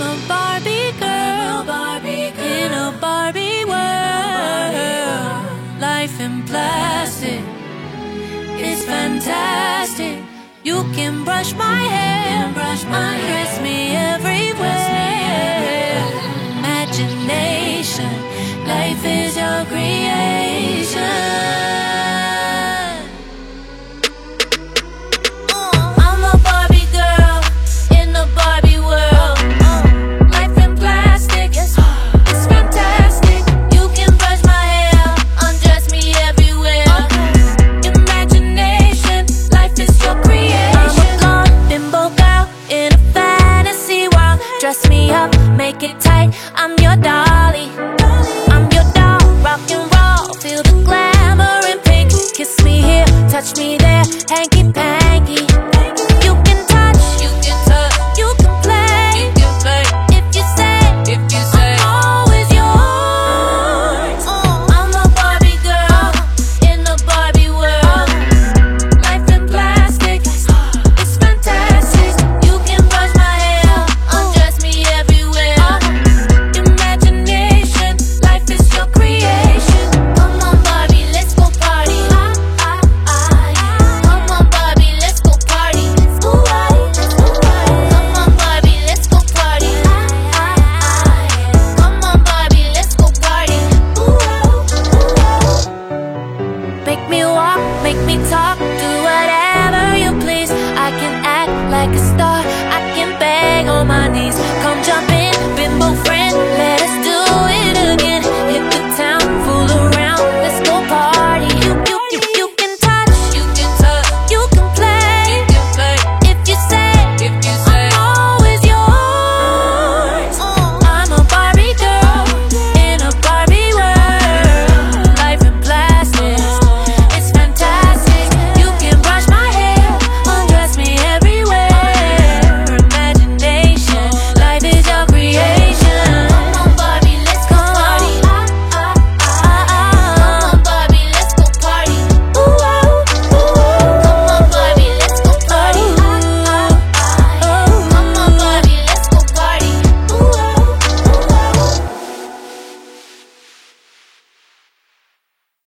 a Barbie girl in a Barbie world. Life in plastic, it's fantastic. You can brush my hair, undress me everywhere. Imagination, life is your creation. I'm a Barbie girl in a Barbie world. Life in plastic, it's fantastic. You can brush my hair, undress me everywhere. Imagination, life is your creation. I'm a blonde bimbo girl in a fantasy world. Dress me up, make it